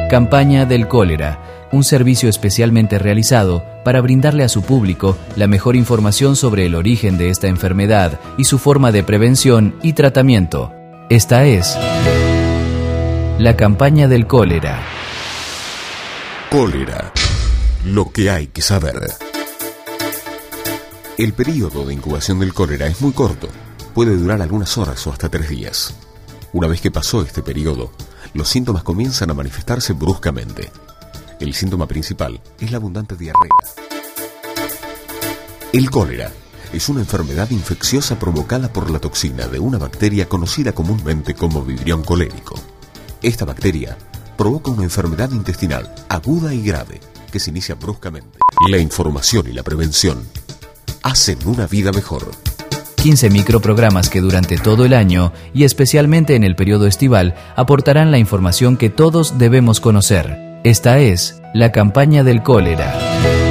Campaña del cólera, un servicio especialmente realizado para brindarle a su público la mejor información sobre el origen de esta enfermedad y su forma de prevención y tratamiento. Esta es la campaña del cólera. Cólera. Lo que hay que saber. El periodo de incubación del cólera es muy corto. Puede durar algunas horas o hasta 3 días. Una vez que pasó este periodo, los síntomas comienzan a manifestarse bruscamente. El síntoma principal es la abundante diarrea. El cólera es una enfermedad infecciosa provocada por la toxina de una bacteria conocida comúnmente como Vibrio colérico. Esta bacteria provoca una enfermedad intestinal aguda y grave que se inicia bruscamente. La información y la prevención hacen una vida mejor. 15 microprogramas que durante todo el año y especialmente en el periodo estival aportarán la información que todos debemos conocer. Esta es la campaña del cólera.